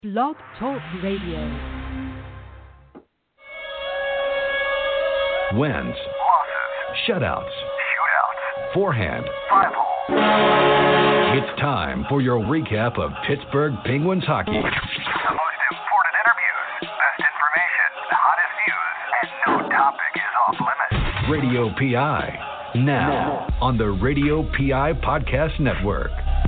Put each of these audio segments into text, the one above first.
Blog Talk Radio. Wins, losses, shutouts, shootouts, forehand, five-hole. It's time for your recap of Pittsburgh Penguins hockey. The most important interviews, best information, hottest views, and no topic is off limits. Radio PI, now on the Radio PI Podcast Network.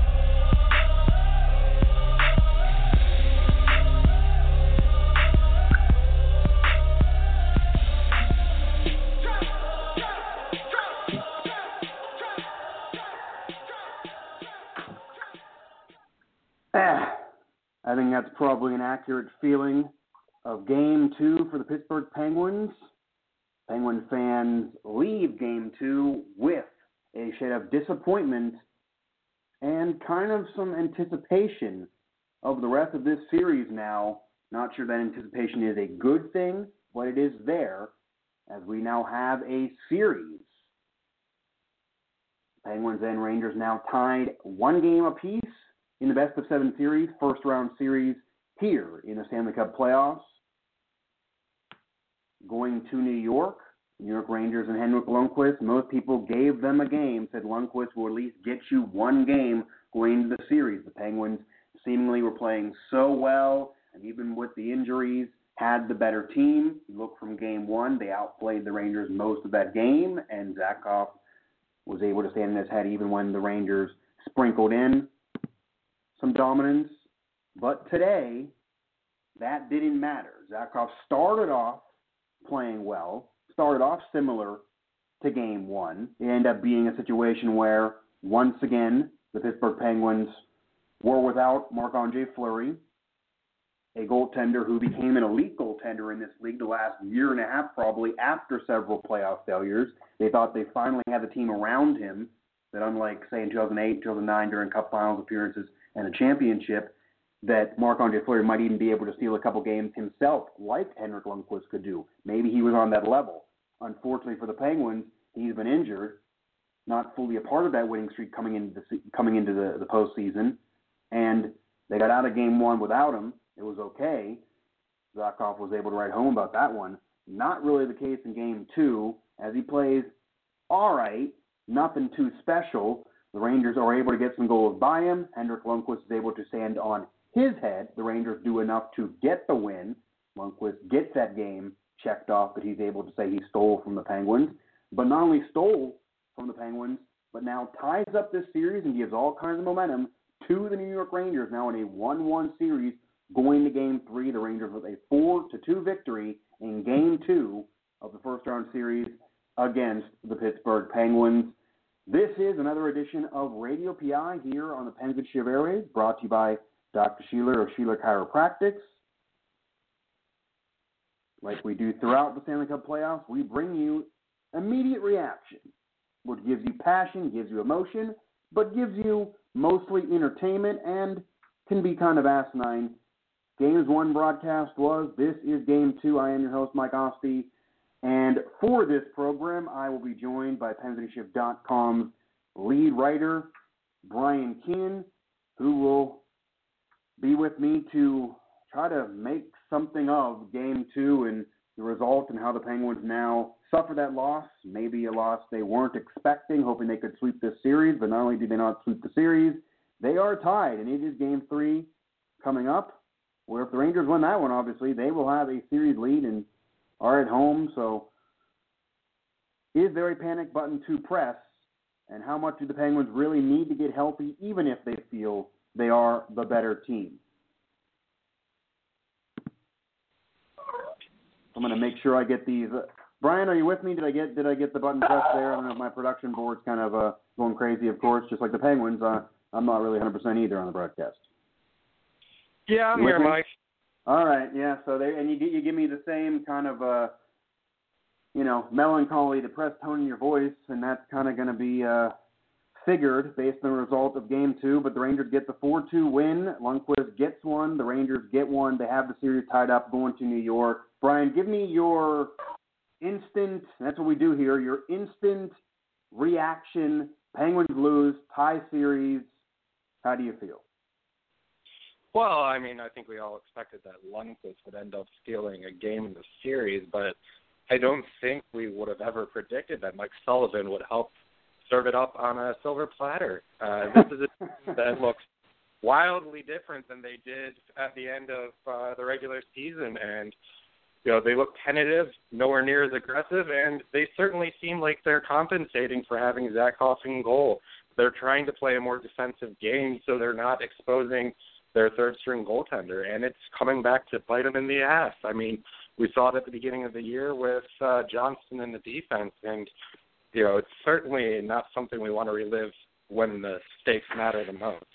I think that's probably an accurate feeling of Game 2 for the Pittsburgh Penguins. Penguin fans leave Game 2 with a shade of disappointment and kind of some anticipation of the rest of this series now. Not sure that anticipation is a good thing, but it is there as we now have a series. Penguins and Rangers now tied one game apiece in the best of seven series, first round series here in the Stanley Cup playoffs. Going to New York Rangers and Henrik Lundqvist, most people gave them a game, said Lundqvist will at least get you one game going into the series. The Penguins seemingly were playing so well, and even with the injuries, had the better team. You look from game one, they outplayed the Rangers most of that game, and Zakhoff was able to stand in his head even when the Rangers sprinkled in some dominance. But today, that didn't matter. Zakhoff started off playing well, started off similar to game one. It ended up being a situation where, once again, the Pittsburgh Penguins were without Marc-Andre Fleury, a goaltender who became an elite goaltender in this league the last year and a half, probably after several playoff failures. They thought they finally had the team around him that, unlike, say, in 2008, 2009, during Cup Finals appearances and a championship, that Marc-Andre Fleury might even be able to steal a couple games himself, like Henrik Lundqvist could do. Maybe he was on that level. Unfortunately for the Penguins, he's been injured, not fully a part of that winning streak coming into the postseason, and they got out of game one without him. It was okay. Zakhoff was able to write home about that one. Not really the case in game two, as he plays all right, nothing too special. The Rangers are able to get some goals by him. Henrik Lundqvist is able to stand on his head. The Rangers do enough to get the win. Lundqvist gets that game checked off that he's able to say he stole from the Penguins. But not only stole from the Penguins, but now ties up this series and gives all kinds of momentum to the New York Rangers, now in a 1-1 series going to Game 3. The Rangers with a 4-2 victory in Game 2 of the first-round series against the Pittsburgh Penguins. This is another edition of Radio PI here on the Pens and Shiv Airwaves, brought to you by Dr. Sheeler of Sheeler Chiropractics. Like we do throughout the Stanley Cup playoffs, we bring you immediate reaction, which gives you passion, gives you emotion, but gives you mostly entertainment and can be kind of asinine. Games 1 broadcast was, this is Game 2. I am your host, Mike Osti. And for this program, I will be joined by PensandShift.com's lead writer, Brian Keenan, who will be with me to try to make something of Game 2 and the result and how the Penguins now suffer that loss. Maybe a loss they weren't expecting, hoping they could sweep this series. But not only did they not sweep the series, they are tied. And it is Game 3 coming up, where if the Rangers win that one, obviously, they will have a series lead and are at home. So is there a panic button to press? And how much do the Penguins really need to get healthy, even if they feel they are the better team? I'm going to make sure I get these. Brian, are you with me? Did I get the button pressed there? I don't know if my production board's kind of going crazy, of course, just like the Penguins. I'm not really 100% either on the broadcast. Yeah, I'm here, Mike. All right, yeah. So you give me the same kind of melancholy, depressed tone in your voice, and that's kind of going to be figured based on the result of Game 2. But the Rangers get the 4-2 win. Lundqvist gets one. The Rangers get one. They have the series tied up going to New York. Brian, give me your instant, that's what we do here, your instant reaction. Penguins lose, tie series. How do you feel? Well, I mean, I think we all expected that Lundqvist would end up stealing a game in the series, but I don't think we would have ever predicted that Mike Sullivan would help serve it up on a silver platter. This is a team that looks wildly different than they did at the end of the regular season, and they look tentative, nowhere near as aggressive, and they certainly seem like they're compensating for having Zach Hoff in goal. They're trying to play a more defensive game, so they're not exposing their third-string goaltender, and it's coming back to bite them in the ass. I mean, we saw it at the beginning of the year with Johnston in the defense, and, it's certainly not something we want to relive when the stakes matter the most.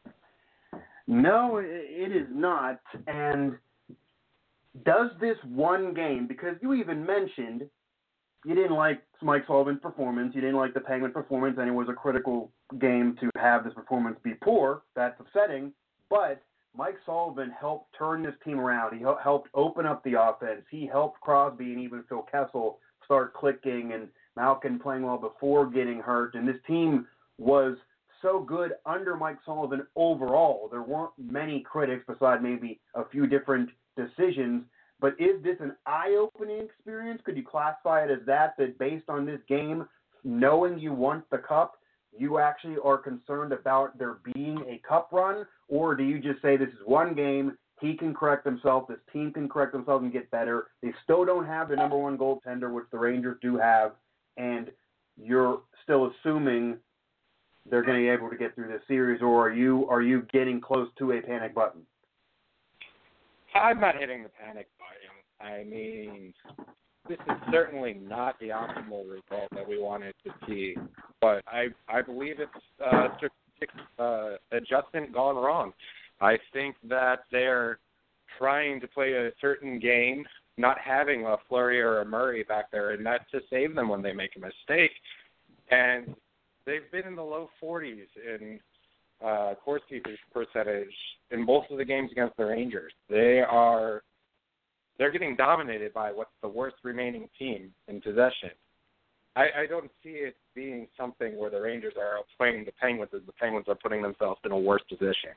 No, it is not, and does this one game, because you even mentioned you didn't like Mike Sullivan's performance, you didn't like the Penguin performance, and it was a critical game to have this performance be poor. That's upsetting. But Mike Sullivan helped turn this team around. He helped open up the offense. He helped Crosby and even Phil Kessel start clicking, and Malkin playing well before getting hurt. And this team was so good under Mike Sullivan overall. There weren't many critics besides maybe a few different decisions. But is this an eye-opening experience? Could you classify it as that based on this game, knowing you want the cup, you actually are concerned about there being a cup run? Or do you just say this is one game, he can correct himself, this team can correct themselves and get better? They still don't have the number one goaltender, which the Rangers do have, and you're still assuming they're going to be able to get through this series, or are you getting close to a panic button? I'm not hitting the panic button. I mean, this is certainly not the optimal result that we wanted to see, but I believe it's strategic adjustment gone wrong. I think that they're trying to play a certain game, not having a Fleury or a Murray back there, and that's to save them when they make a mistake. And they've been in the low 40s in Corsi's percentage in both of the games against the Rangers. They're getting dominated by what's the worst remaining team in possession. I don't see it being something where the Rangers are outplaying the Penguins as the Penguins are putting themselves in a worse position.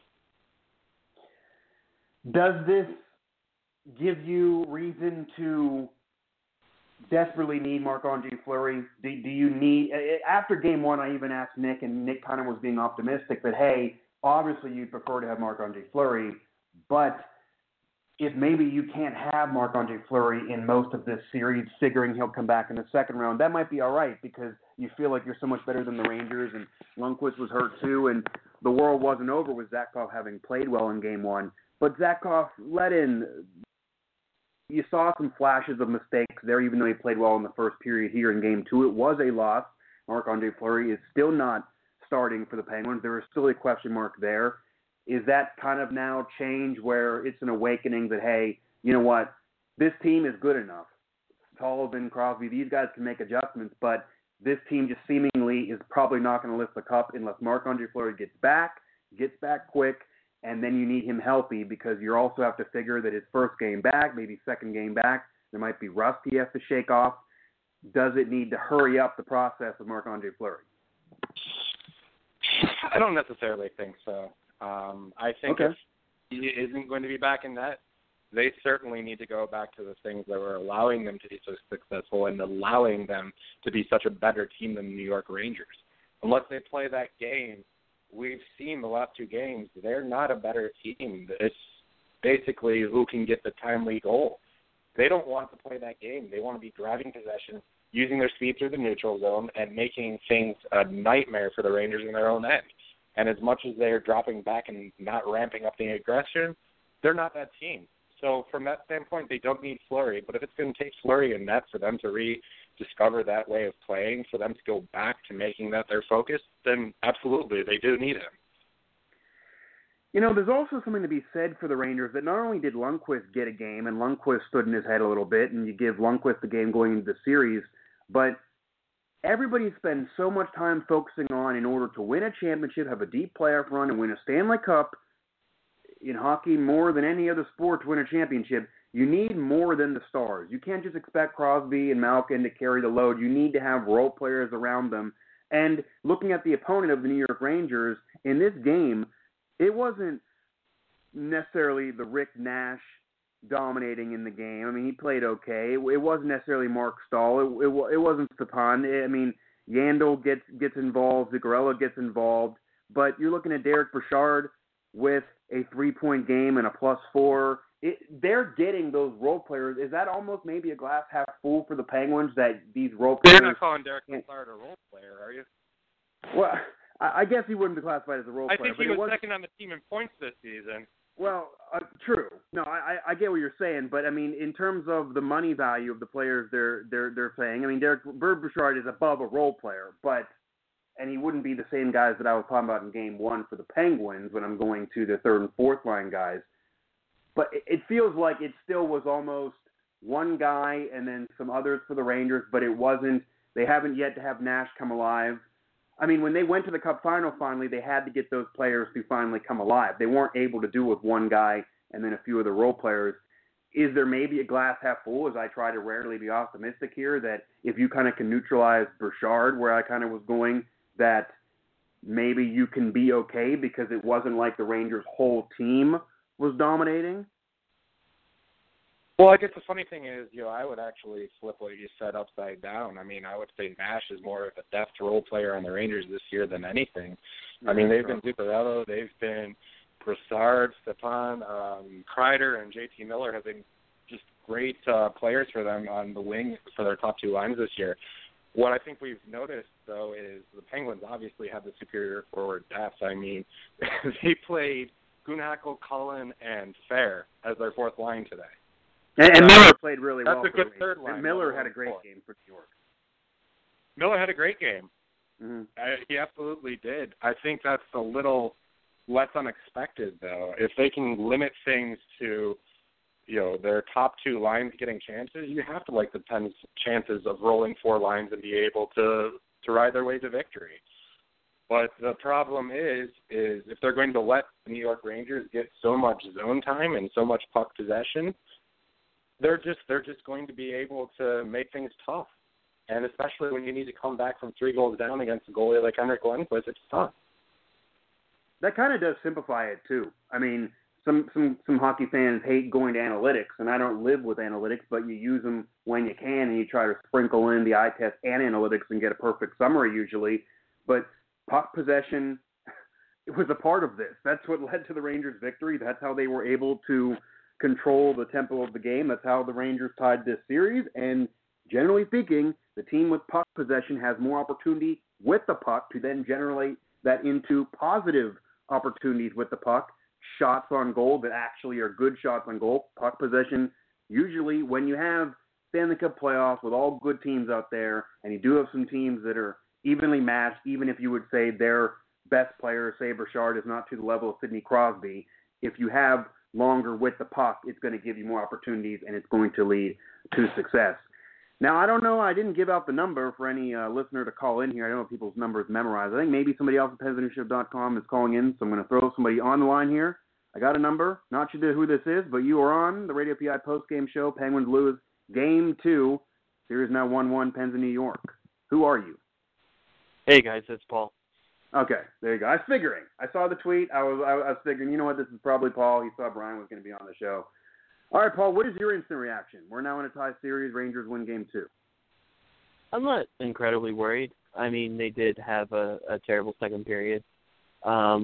Does this give you reason to desperately need Marc-Andre Fleury? Do you need – after Game 1, I even asked Nick, and Nick kind of was being optimistic that, hey, obviously you'd prefer to have Marc-Andre Fleury, but if maybe you can't have Marc-Andre Fleury in most of this series, figuring he'll come back in the second round, that might be all right because you feel like you're so much better than the Rangers, and Lundqvist was hurt too, and the world wasn't over with Zakhoff having played well in Game 1. But Zakhoff let in – you saw some flashes of mistakes there, even though he played well in the first period here in Game 2. It was a loss. Marc-Andre Fleury is still not starting for the Penguins. There is still a question mark there. Is that kind of now change where it's an awakening that, hey, you know what, this team is good enough. Sullivan, Crosby, these guys can make adjustments, but this team just seemingly is probably not going to lift the cup unless Marc-Andre Fleury gets back quick, and then you need him healthy because you also have to figure that his first game back, maybe second game back, there might be rust he has to shake off. Does it need to hurry up the process of Marc-Andre Fleury? I don't necessarily think so. I think if he isn't going to be back in net, they certainly need to go back to the things that were allowing them to be so successful and allowing them to be such a better team than the New York Rangers. Unless they play that game, we've seen the last two games, they're not a better team. It's basically who can get the timely goal. They don't want to play that game. They want to be driving possession, using their speed through the neutral zone, and making things a nightmare for the Rangers in their own end. And as much as they're dropping back and not ramping up the aggression, they're not that team. So from that standpoint, they don't need Fleury. But if it's going to take Fleury and net for them to rediscover that way of playing, for them to go back to making that their focus, then absolutely, they do need him. You know, there's also something to be said for the Rangers that not only did Lundqvist get a game, and Lundqvist stood in his head a little bit, and you give Lundqvist the game going into the series, but everybody spends so much time focusing on, in order to win a championship, have a deep playoff run, and win a Stanley Cup, in hockey more than any other sport to win a championship, you need more than the stars. You can't just expect Crosby and Malkin to carry the load. You need to have role players around them. And looking at the opponent of the New York Rangers, in this game, it wasn't necessarily the Rick Nash dominating in the game. I mean, he played okay. It wasn't necessarily Mark Stahl. It wasn't Stepan. I mean, Yandel gets involved. Zuccarello gets involved. But you're looking at Derek Burchard with a 3-point game and a +4. They're getting those role players. Is that almost maybe a glass half full for the Penguins that these role players? You're not calling Derek Burchard a role player, are you? Well, I guess he wouldn't be classified as a role player. I think he was second on the team in points this season. Well, true. No, I get what you're saying, but I mean, in terms of the money value of the players they're paying, I mean, Derek Burchard is above a role player, and he wouldn't be the same guys that I was talking about in Game 1 for the Penguins when I'm going to the third and fourth line guys. But it feels like it still was almost one guy and then some others for the Rangers, but it wasn't. They haven't yet to have Nash come alive. I mean, when they went to the Cup final finally, they had to get those players to finally come alive. They weren't able to do it with one guy and then a few of the role players. Is there maybe a glass half full, as I try to rarely be optimistic here, that if you kind of can neutralize Burchard, where I kind of was going, that maybe you can be okay because it wasn't like the Rangers' whole team was dominating? Well, I guess the funny thing is, I would actually flip what you said upside down. I mean, I would say Nash is more of a depth role player on the Rangers this year than anything. I mean, they've been Zuccarello, they've been Brassard, Stepan, Kreider, and JT Miller have been just great players for them on the wing for their top two lines this year. What I think we've noticed, though, is the Penguins obviously have the superior forward depth. I mean, they played Gunackl, Cullen, and Fair as their fourth line today. And Miller played really well. That's a good third line. And Miller had a great game for New York. Miller had a great game. Mm-hmm. He absolutely did. I think that's a little less unexpected, though. If they can limit things to, their top two lines getting chances, you have to like the Pens' chances of rolling four lines and be able to ride their way to victory. But the problem is if they're going to let the New York Rangers get so much zone time and so much puck possession, they're just going to be able to make things tough. And especially when you need to come back from 3 goals down against a goalie like Henrik Lundqvist, it's tough. That kind of does simplify it, too. I mean, some hockey fans hate going to analytics, and I don't live with analytics, but you use them when you can, and you try to sprinkle in the eye test and analytics and get a perfect summary usually. But puck possession, it was a part of this. That's what led to the Rangers' victory. That's how they were able to control the tempo of the game. That's how the Rangers tied this series. And generally speaking, the team with puck possession has more opportunity with the puck to then generate that into positive opportunities with the puck, shots on goal that actually are good shots on goal. Puck possession, usually when you have Stanley Cup playoffs with all good teams out there, and you do have some teams that are evenly matched, even if you would say their best player, say Burchard, is not to the level of Sidney Crosby, if you have longer with the puck, it's going to give you more opportunities, and it's going to lead to success. Now, I don't know. I didn't give out the number for any listener to call in here. I don't know if people's numbers memorized. I think maybe somebody else at PensNewsShow.com is calling in, so I'm going to throw somebody on the line here. I got a number. Not sure who this is, but you are on the Radio PI postgame show. Penguins lose Game 2. Series now 1-1, Pens in New York. Who are you? Hey, guys. It's Paul. Okay, there you go. I was figuring. I saw the tweet. I was figuring, you know what, this is probably Paul. He saw Brian was going to be on the show. All right, Paul, what is your instant reaction? We're now in a tie series. Rangers win Game 2. I'm not incredibly worried. I mean, they did have a terrible second period. I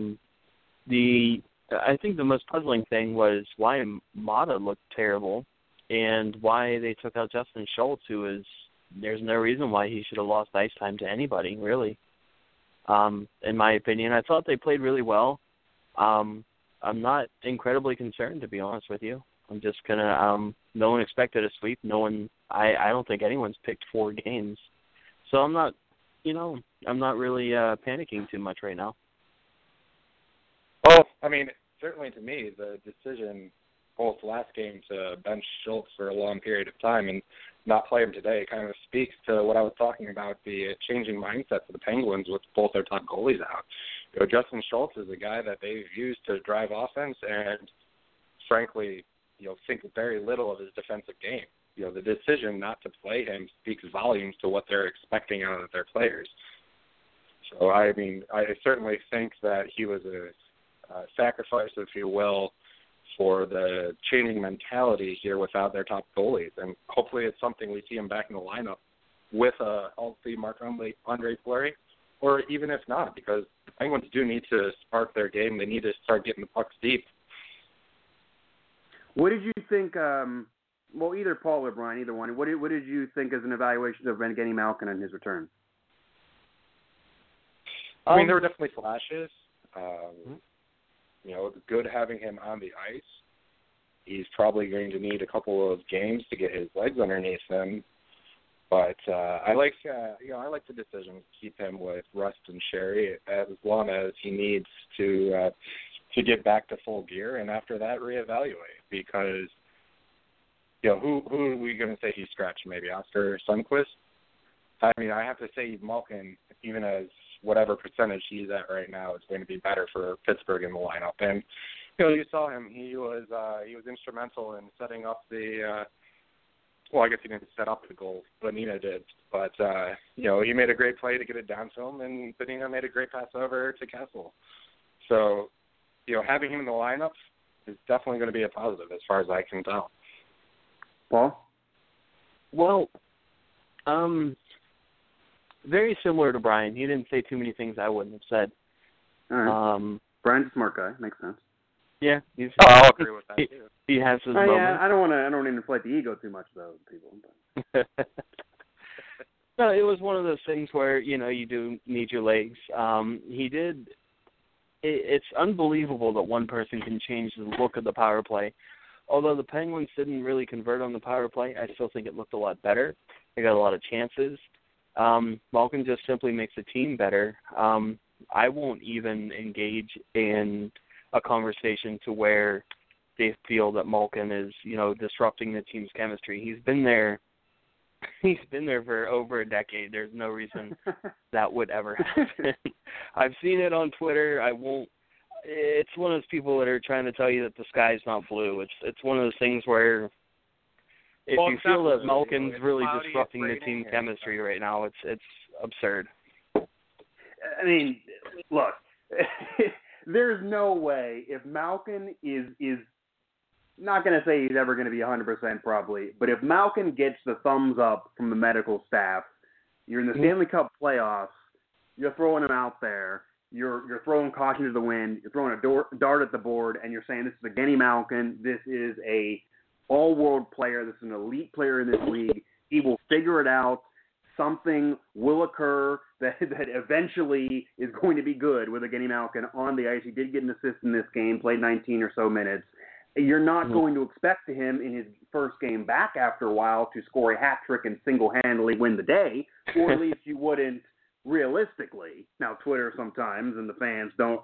think the most puzzling thing was why Mata looked terrible and why they took out Justin Schultz, there's no reason why he should have lost ice time to anybody, really. In my opinion, I thought they played really well. I'm not incredibly concerned, to be honest with you. I'm just gonna. No one expected a sweep. No one. I don't think anyone's picked 4 games, so I'm not. I'm not really panicking too much right now. Well, I mean, certainly to me, the decision both last game to bench Schultz for a long period of time and not play him today kind of speaks to what I was talking about, the changing mindset for the Penguins with both their top goalies out. Justin Schultz is a guy that they've used to drive offense and, frankly, think very little of his defensive game. The decision not to play him speaks volumes to what they're expecting out of their players. So, I mean, I certainly think that he was a sacrifice, if you will, for the changing mentality here without their top goalies. And hopefully it's something we see him back in the lineup with a healthy Marc-Andre Fleury, or even if not, because the Penguins do need to spark their game. They need to start getting the pucks deep. What did you think, well, either Paul or Brian, either one, what did you think as an evaluation of Evgeny Malkin and his return? I mean, there were definitely flashes. You know, it's good having him on the ice. He's probably going to need a couple of games to get his legs underneath him. But I like the decision to keep him with Rust and Sherry as long as he needs to get back to full gear, and after that reevaluate, because you know who are we going to say he scratched? Maybe Oscar Sundqvist. I mean, I have to say Malkin, even as whatever percentage he's at right now, is going to be better for Pittsburgh in the lineup. And you know, you saw him; he was instrumental in setting up the. Well, I guess he didn't set up the goal, but Nina did. But, you know, he made a great play to get it down to him, and Nina made a great pass over to Kessel. So, you know, having him in the lineup is definitely going to be a positive as far as I can tell. Paul? Well, very similar to Brian. He didn't say too many things I wouldn't have said. All right. Brian's a smart guy. Makes sense. Yeah, I'll agree with that too. He has his moments. Yeah, I don't want to inflate the ego too much, though, people. But. No, it was one of those things where you do need your legs. He did. It's unbelievable that one person can change the look of the power play. Although the Penguins didn't really convert on the power play, I still think it looked a lot better. They got a lot of chances. Malkin just simply makes the team better. I won't even engage in a conversation to where they feel that Malkin is, disrupting the team's chemistry. He's been there for over a decade. There's no reason that would ever happen. I've seen it on Twitter. It's one of those people that are trying to tell you that the sky's not blue. It's one of those things where if you feel that Malkin's really disrupting the team chemistry right now, it's absurd. I mean, look, there's no way if Malkin is not going to say he's ever going to be 100% probably, but if Malkin gets the thumbs up from the medical staff, you're in the Stanley Cup playoffs, you're throwing him out there, you're throwing caution to the wind, you're throwing a dart at the board, and you're saying this is Evgeny Malkin, this is a all-world player, this is an elite player in this league, he will figure it out, something will occur that eventually is going to be good with Evgeny Malkin on the ice. He did get an assist in this game, played 19 or so minutes. You're not going to expect him in his first game back after a while to score a hat trick and single-handedly win the day, or at least you wouldn't realistically. Now, Twitter sometimes and the fans don't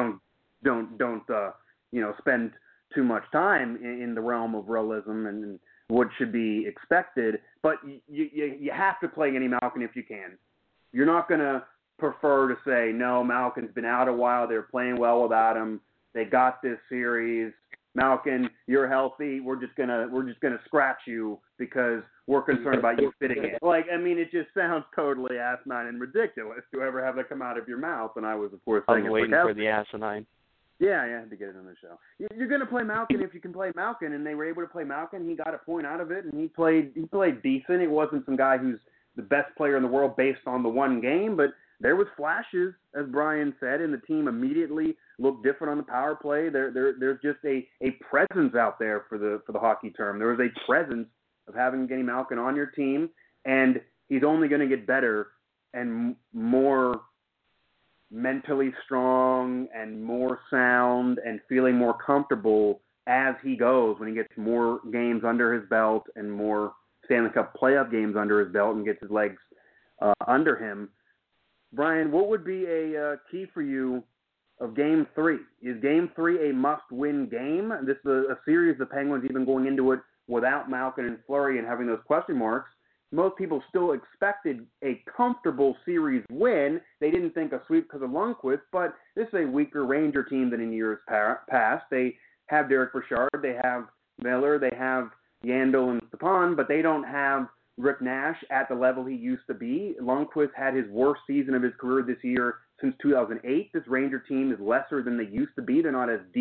spend too much time in the realm of realism and what should be expected, but you have to play Evgeny Malkin if you can. You're not going to prefer to say, no, Malkin's been out a while, they're playing well without him, they got this series, Malkin, you're healthy, we're just gonna scratch you because we're concerned about you fitting in. It just sounds totally asinine and ridiculous to ever have that come out of your mouth, and I was, of course, saying I'm waiting for the asinine. Yeah, I had to get it on the show. You're going to play Malkin if you can play Malkin, and they were able to play Malkin. He got a point out of it, and he played decent. It wasn't some guy who's the best player in the world based on the one game, but there was flashes, as Brian said, and the team immediately looked different on the power play. There's just a presence out there for the hockey term. There was a presence of having Evgeny Malkin on your team, and he's only going to get better and more mentally strong and more sound and feeling more comfortable as he goes when he gets more games under his belt and more Stanley Cup playoff games under his belt and gets his legs under him. Brian, what would be a key for you of Game 3? Is Game 3 a must-win game? This is a series the Penguins, even going into it without Malkin and Fleury and having those question marks, most people still expected a comfortable series win. They didn't think a sweep because of Lundqvist, but this is a weaker Ranger team than in years past. They have Derek Bouchard, they have Miller, they have Yandel and Stepan, but they don't have Rick Nash at the level he used to be. Lundqvist had his worst season of his career this year since 2008. This Ranger team is lesser than they used to be. They're not as deep.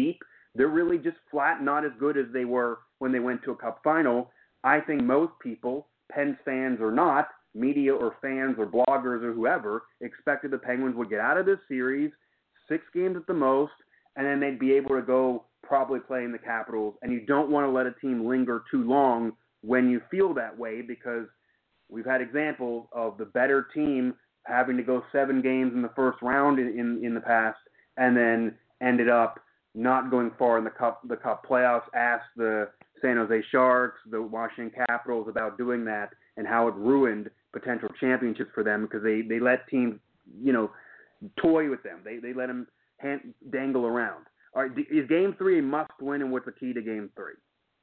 they're really just flat not as good as they were when they went to a Cup final. I think most people, Pens fans or not, media or fans or bloggers or whoever, expected the Penguins would get out of this series, 6 games at the most, and then they'd be able to go probably play in the Capitals. And you don't want to let a team linger too long when you feel that way, because we've had examples of the better team having to go 7 games in the first round in the past, and then ended up not going far in the cup playoffs. Ask the San Jose Sharks, the Washington Capitals about doing that and how it ruined potential championships for them, because they let teams, toy with them. They let them dangle around. All right, is Game 3 a must-win, and what's the key to Game 3?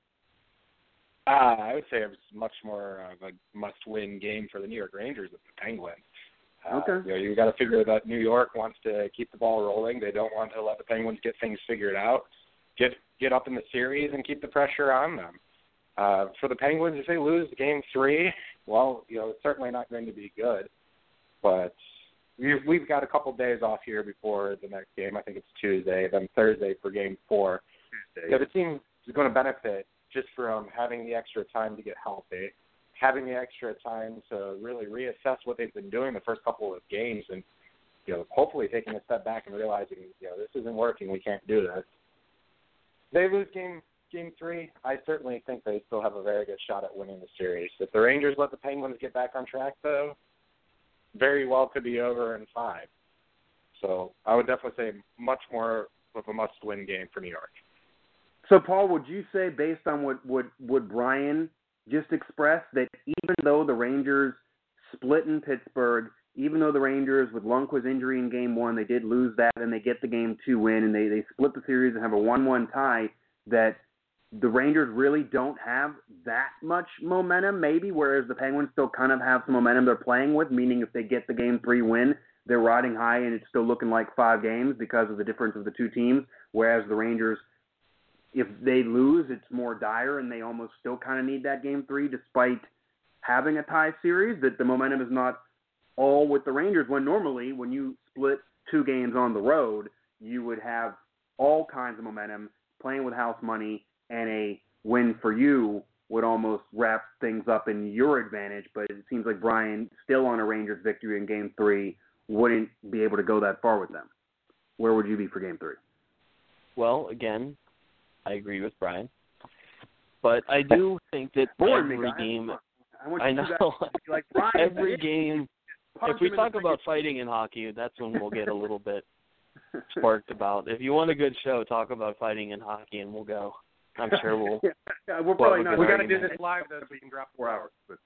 I would say it was much more of a must-win game for the New York Rangers than the Penguins. Okay. You got to figure that New York wants to keep the ball rolling. They don't want to let the Penguins get things figured out. Get up in the series and keep the pressure on them. For the Penguins, if they lose Game 3, well, it's certainly not going to be good. But we've got a couple days off here before the next game. I think it's Tuesday, then Thursday for Game 4. Tuesday. The team is going to benefit just from having the extra time to get healthy, having the extra time to really reassess what they've been doing the first couple of games, and hopefully taking a step back and realizing this isn't working. We can't do this. They lose Game 3. I certainly think they still have a very good shot at winning the series. If the Rangers let the Penguins get back on track, though, very well could be over in 5. So I would definitely say much more of a must-win game for New York. So, Paul, would you say, based on what Brian just expressed, that even though the Rangers split in Pittsburgh, even though the Rangers, with Lundqvist's injury in Game 1, they did lose that, and they get the Game 2 win, and they split the series and have a 1-1 tie, that the Rangers really don't have that much momentum, maybe, whereas the Penguins still kind of have some momentum they're playing with, meaning if they get the Game 3 win, they're riding high and it's still looking like 5 games because of the difference of the two teams, whereas the Rangers, if they lose, it's more dire and they almost still kind of need that Game 3 despite having a tie series, that the momentum is not all with the Rangers, when normally when you split 2 games on the road, you would have all kinds of momentum playing with house money, and a win for you would almost wrap things up in your advantage. But it seems like Brian, still on a Rangers victory in Game 3, wouldn't be able to go that far with them. Where would you be for Game 3? Well, again, I agree with Brian. But I do think that every game, I know, like Brian, every game, if we talk about fighting in hockey, that's when we'll get a little bit sparked about. If you want a good show, talk about fighting in hockey and we'll go. I'm sure we'll. Yeah, we're probably not. We got to do this live though, so we can drop 4 hours. But,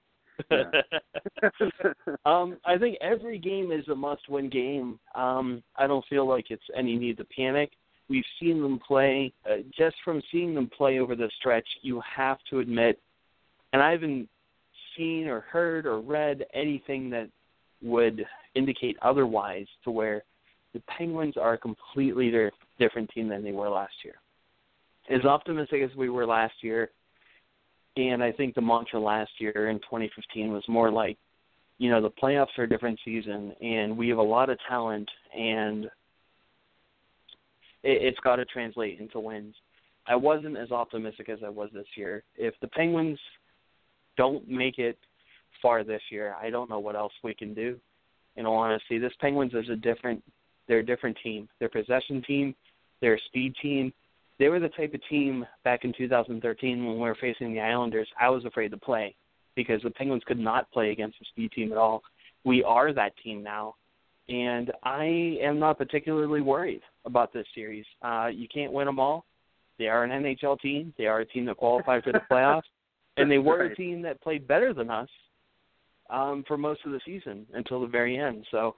yeah. I think every game is a must-win game. I don't feel like it's any need to panic. We've seen them play. Just from seeing them play over the stretch, you have to admit, and I haven't seen or heard or read anything that would indicate otherwise, to where the Penguins are a completely different team than they were last year. As optimistic as we were last year, and I think the mantra last year in 2015 was more like, the playoffs are a different season, and we have a lot of talent, and it's got to translate into wins. I wasn't as optimistic as I was this year. If the Penguins don't make it far this year, I don't know what else we can do. In all honesty, this Penguins is they're a different team. They're a possession team. They're a speed team. They were the type of team back in 2013 when we were facing the Islanders I was afraid to play, because the Penguins could not play against the speed team at all. We are that team now, and I am not particularly worried about this series. You can't win them all. They are an NHL team. They are a team that qualified for the playoffs, and they were a team that played better than us for most of the season until the very end. So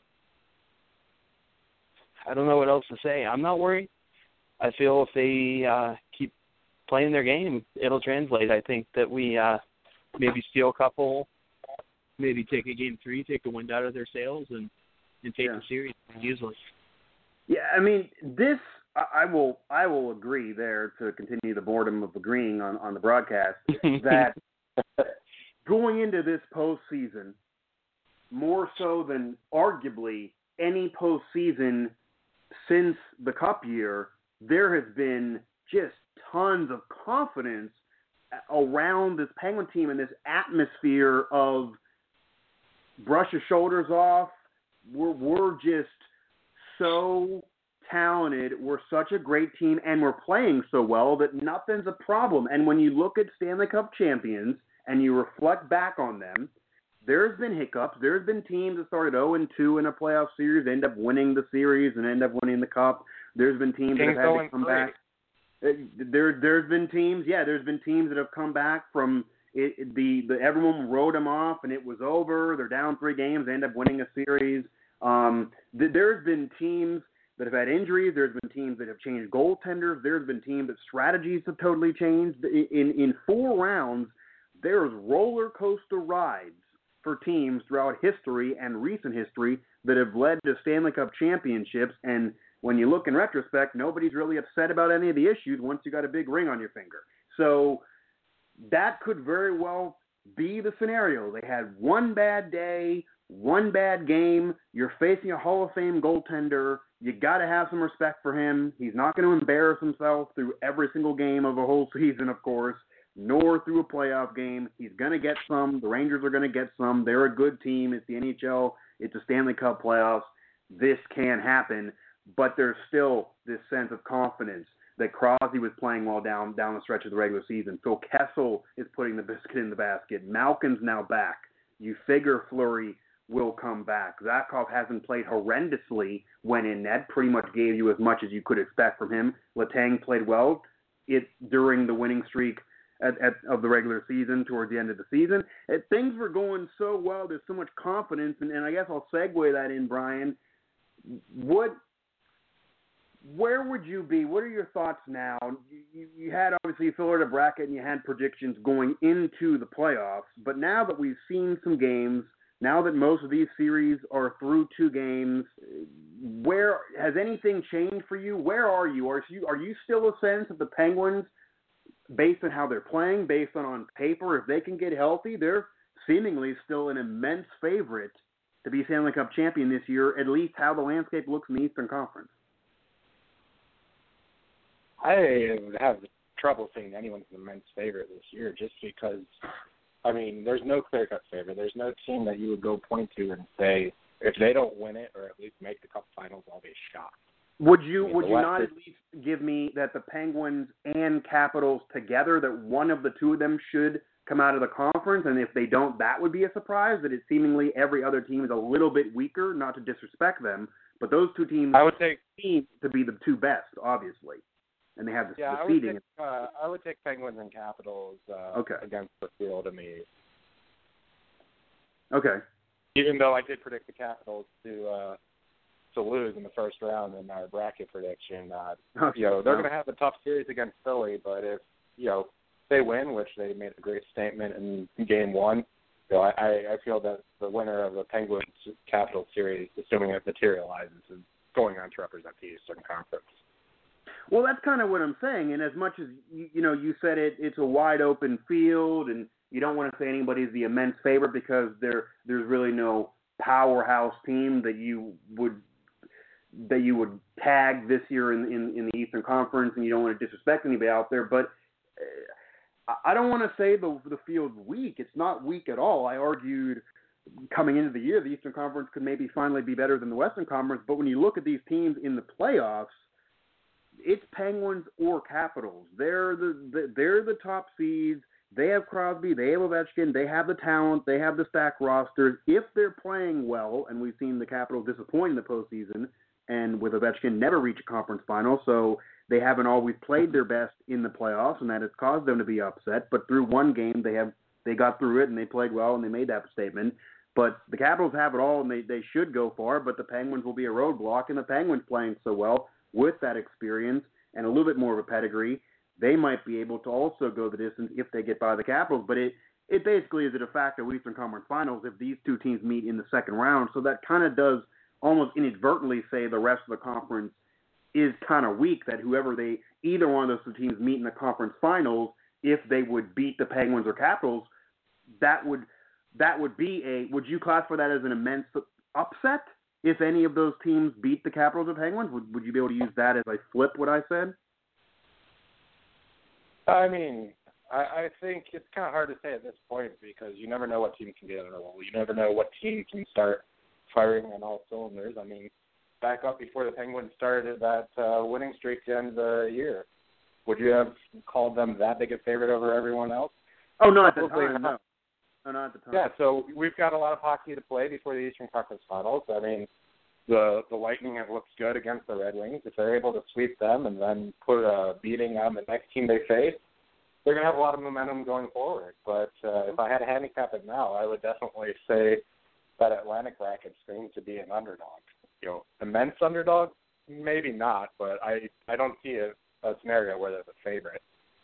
I don't know what else to say. I'm not worried. I feel if they keep playing their game, it'll translate. I think that we maybe steal a couple, maybe take a Game 3, take the wind out of their sails, and take the series easily. Yeah, I mean, this I will agree there, to continue the boredom of agreeing on the broadcast, that going into this postseason, more so than arguably any postseason since the Cup year, there has been just tons of confidence around this Penguin team and this atmosphere of brush your shoulders off. We're just so talented. We're such a great team, and we're playing so well that nothing's a problem. And when you look at Stanley Cup champions and you reflect back on them, there's been hiccups. There's been teams that started 0-2 in a playoff series, end up winning the series, and end up winning the cup. There's been teams that have had to come back. There's been teams that have come back from everyone wrote them off and it was over. They're down 3 games, they end up winning a series. There's been teams that have had injuries. There's been teams that have changed goaltenders. There's been teams that strategies have totally changed. In 4 rounds, there's roller coaster rides for teams throughout history and recent history that have led to Stanley Cup championships. And when you look in retrospect, nobody's really upset about any of the issues once you got a big ring on your finger. So that could very well be the scenario. They had one bad day, one bad game. You're facing a Hall of Fame goaltender. You got to have some respect for him. He's not going to embarrass himself through every single game of a whole season, of course, nor through a playoff game. He's going to get some. The Rangers are going to get some. They're a good team. It's the NHL. It's a Stanley Cup playoffs. This can happen, but there's still this sense of confidence that Crosby was playing well down the stretch of the regular season. Phil Kessel is putting the biscuit in the basket. Malkin's now back. You figure Fleury will come back. Zakov hasn't played horrendously when in net, pretty much gave you as much as you could expect from him. Letang played well during the winning streak of the regular season towards the end of the season. Things were going so well. There's so much confidence, and I guess I'll segue that in, Brian. Where would you be? What are your thoughts now? You had obviously filled a bracket and you had predictions going into the playoffs, but now that we've seen some games, now that most of these series are through 2 games, where has anything changed for you? Where are you? Are you still a sense of the Penguins, based on how they're playing, based on paper, if they can get healthy, they're seemingly still an immense favorite to be Stanley Cup champion this year, at least how the landscape looks in the Eastern Conference? I have trouble saying anyone's an immense favorite this year just because, I mean, there's no clear-cut favorite. There's no team that you would go point to and say, if they don't win it or at least make the Cup Finals, I'll be shocked. Would you not at least give me that the Penguins and Capitals together, that one of the 2 of them should come out of the conference, and if they don't, that would be a surprise, that it's seemingly every other team is a little bit weaker, not to disrespect them, but those 2 teams seem to be the 2 best, obviously. And they have the seeding. I would take Penguins and Capitals against the field of me. Okay. Even though I did predict the Capitals to lose in the first round in our bracket prediction, they're going to have a tough series against Philly. But if they win, which they made a great statement in Game 1, I feel that the winner of the Penguins Capitals series, assuming it materializes, is going on to represent the Eastern Conference. Well, that's kind of what I'm saying. And as much as, you said it's a wide open field and you don't want to say anybody's the immense favorite because there's really no powerhouse team that you would tag this year in the Eastern Conference, and you don't want to disrespect anybody out there. But I don't want to say the field's weak. It's not weak at all. I argued coming into the year the Eastern Conference could maybe finally be better than the Western Conference. But when you look at these teams in the playoffs, it's Penguins or Capitals. They're the top seeds. They have Crosby. They have Ovechkin. They have the talent. They have the stacked rosters. If they're playing well, and we've seen the Capitals disappoint in the postseason, and with Ovechkin never reach a conference final, so they haven't always played their best in the playoffs, and that has caused them to be upset. But through one game, they got through it, and they played well, and they made that statement. But the Capitals have it all, and they should go far, but the Penguins will be a roadblock, and the Penguins playing so well with that experience and a little bit more of a pedigree, they might be able to also go the distance if they get by the Capitals. But it basically is a de facto Eastern Conference Finals if these 2 teams meet in the second round. So that kind of does almost inadvertently say the rest of the conference is kind of weak, that either one of those 2 teams meet in the conference finals, if they would beat the Penguins or Capitals, that would be would you classify that as an immense upset? If any of those teams beat the Capitals or Penguins, would you be able to use that as I flip what I said? I mean, I think it's kind of hard to say at this point because you never know what team can get on a roll. You never know what team can start firing on all cylinders. I mean, back up before the Penguins started that winning streak at the end of the year. Would you have called them that big a favorite over everyone else? Oh, not at the time, no. No, not at the time. Yeah, so we've got a lot of hockey to play before the Eastern Conference Finals. I mean, the Lightning have looked good against the Red Wings. If they're able to sweep them and then put a beating on the next team they face, they're going to have a lot of momentum going forward. But if I had to handicap it now, I would definitely say that Atlantic bracket screams to be an underdog. Immense underdog? Maybe not, but I don't see a scenario where they're the favorite.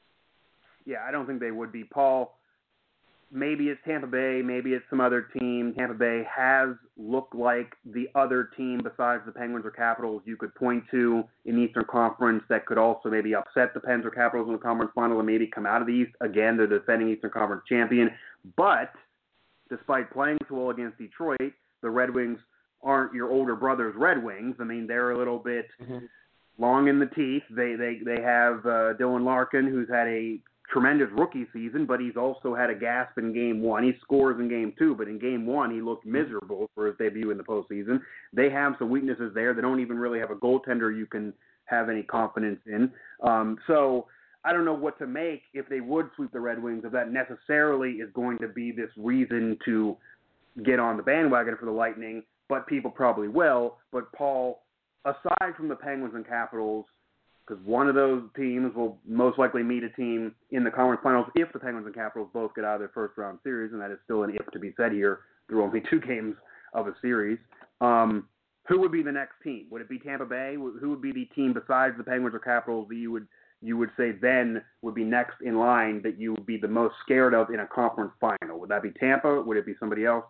Yeah, I don't think they would be. Paul, maybe it's Tampa Bay, maybe it's some other team. Tampa Bay has looked like the other team besides the Penguins or Capitals you could point to in the Eastern Conference that could also maybe upset the Pens or Capitals in the conference final and maybe come out of the East. Again, they're the defending Eastern Conference champion. But despite playing so well against Detroit, the Red Wings aren't your older brother's Red Wings. I mean, they're a little bit long in the teeth. They have Dylan Larkin, who's had a tremendous rookie season, but he's also had a gasp in Game 1. He scores in Game 2, but in Game 1 he looked miserable for his debut in the postseason. They have some weaknesses there. They don't even really have a goaltender you can have any confidence in. So I don't know what to make if they would sweep the Red Wings, if that necessarily is going to be this reason to get on the bandwagon for the Lightning, but people probably will. But Paul, aside from the Penguins and Capitals, because one of those teams will most likely meet a team in the conference finals if the Penguins and Capitals both get out of their first-round series, and that is still an if to be said here through only 2 games of a series. Who would be the next team? Would it be Tampa Bay? Who would be the team besides the Penguins or Capitals that you would say then would be next in line that you would be the most scared of in a conference final? Would that be Tampa? Would it be somebody else?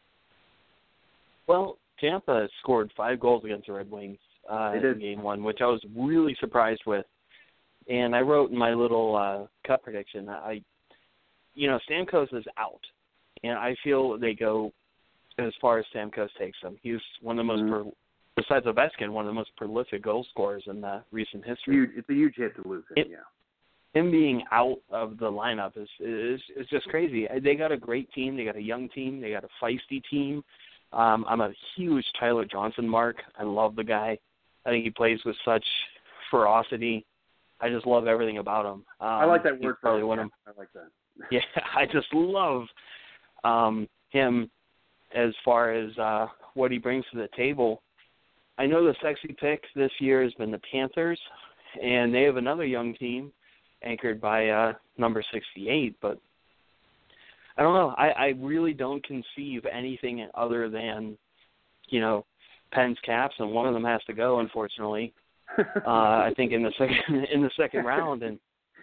Well, Tampa scored 5 goals against the Red Wings in Game 1, which I was really surprised with. And I wrote in my little cup prediction, Stamkos is out. And I feel they go as far as Stamkos takes them. He's one of the most, besides Ovechkin, one of the most prolific goal scorers in recent history. It's a huge hit to lose him, Him being out of the lineup is just crazy. They got a great team. They got a young team. They got a feisty team. I'm a huge Tyler Johnson mark. I love the guy. I think he plays with such ferocity. I just love everything about him. I like that word for him. I like that. Yeah, I just love him as far as what he brings to the table. I know the sexy pick this year has been the Panthers, and they have another young team anchored by number 68, but I don't know. I really don't conceive anything other than, Pens, Caps, and one of them has to go, unfortunately. I think in the second round, and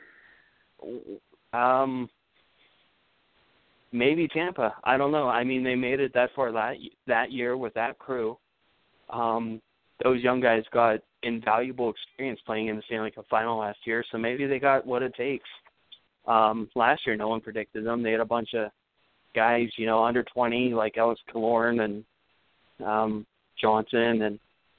maybe Tampa. I don't know. I mean, they made it that far that year with that crew. Those young guys got invaluable experience playing in the Stanley Cup final last year, so maybe they got what it takes. Last year, no one predicted them. They had a bunch of guys, under 20, like Alex Killorn and Johnson, and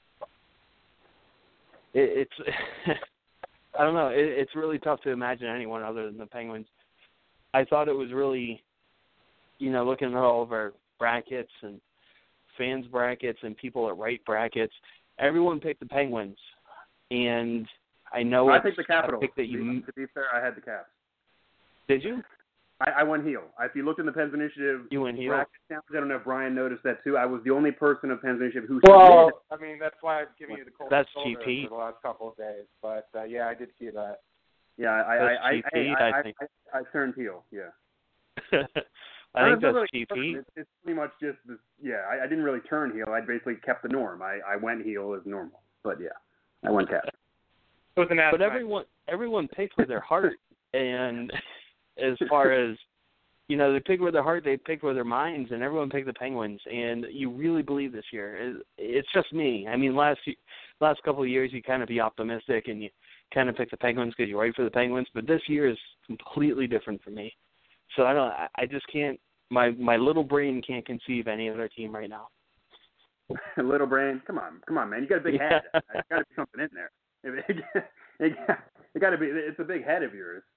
it's I don't know. It's really tough to imagine anyone other than the Penguins. I thought it was really, looking at all of our brackets and fans brackets and people that write brackets, everyone picked the Penguins, and I know I picked the Capitals. To be fair, I had the Caps. Did you? I went heel. If you looked in the Pens Initiative, you went heel. I don't know if Brian noticed that too. I was the only person of Pens Initiative who. Well, I mean that's why I'm giving you the cold That's shoulder GP for the last couple of days. But I did see that. Yeah, I turned heel. Yeah. I think that's really GP. It's pretty much just this. Yeah, I didn't really turn heel. I basically kept the norm. I went heel as normal. But yeah, I went Caps. But everyone picked with their heart, and as far as, they picked with their heart, they picked with their minds, and everyone picked the Penguins. And you really believe this year. It's just me. I mean, last couple of years, you kind of be optimistic, and you kind of pick the Penguins because you're right for the Penguins. But this year is completely different for me. So I just can't, my little brain can't conceive any other team right now. Little brain? Come on, man. You got a big head. There's got to be something in there. It got to be. It's a big head of yours.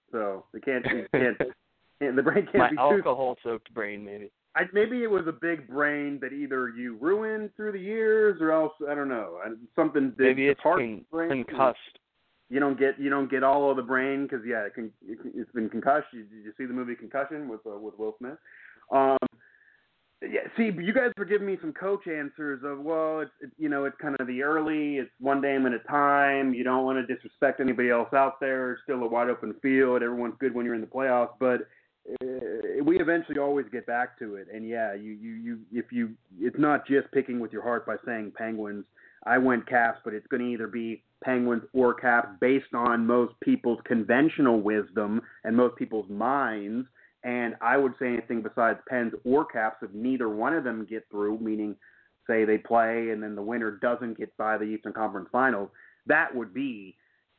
so the brain can't My be alcohol-soaked brain, maybe. Maybe it was a big brain that either you ruined through the years, or else I don't know, something. Maybe it's concussed. You don't get all of the brain because it's been concussed. Did you see the movie Concussion with Will Smith? Yeah. See, you guys were giving me some coach answers of it's kind of the early. It's one game at a time. You don't want to disrespect anybody else out there. It's still a wide open field. Everyone's good when you're in the playoffs, but we eventually always get back to it. And yeah, it's not just picking with your heart by saying Penguins. I went Caps, but it's going to either be Penguins or Caps based on most people's conventional wisdom and most people's minds. And I would say anything besides Pens or Caps if neither one of them get through, meaning say they play and then the winner doesn't get by the Eastern Conference Finals, that would be